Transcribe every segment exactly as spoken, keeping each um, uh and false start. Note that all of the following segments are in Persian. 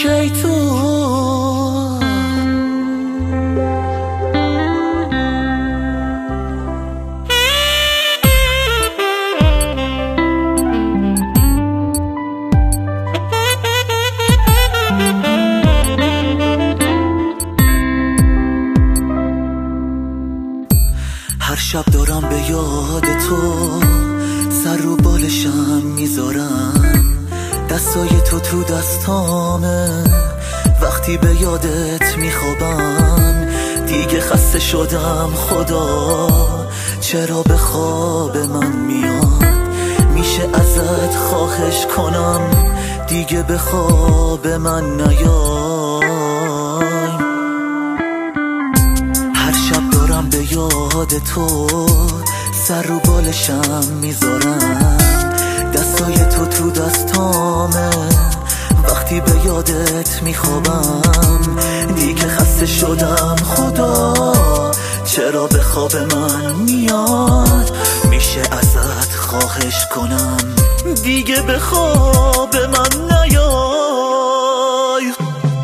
کی تو هر شب دارم به یاد تو سر رو بالشم میذارم، دستای تو تو دستامه وقتی به یادت میخوابم. دیگه خسته شدم خدا، چرا به خواب من میاد؟ میشه ازت خواهش کنم دیگه به خواب من نیای. هر شب دارم به یاد تو سر رو بالشم میذارم، دستای تو تو دستامه وقتی به یادت میخوابم. دیگه خسته شدم خدا، چرا به خواب من میاد؟ میشه ازت خواهش کنم دیگه به خواب من نیای.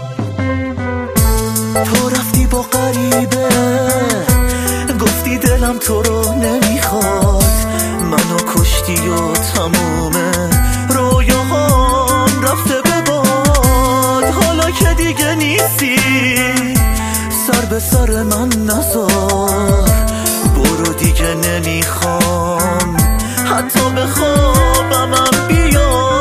تو رفتی با غریبه، گفتی دلم تو رو نمیخواد، منو کشتی و تمومه رویاهام رفته به باد. حالا که دیگه نیستی سر به سر من نذار، برو دیگه نمیخوام حتی به خوابم هم بیای.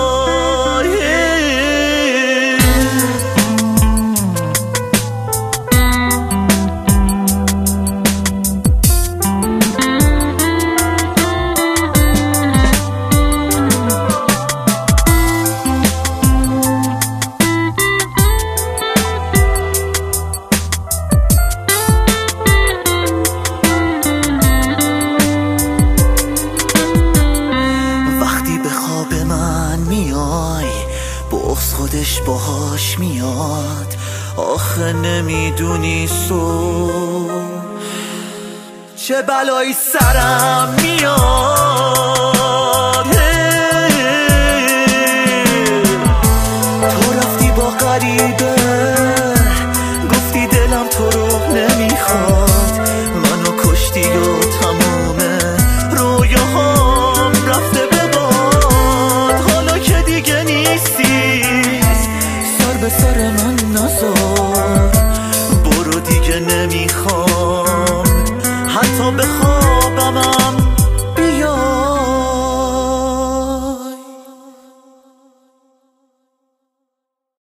بغض خودش باهاش میاد، آخه نمیدونی سو چه بلایی سرم میاد.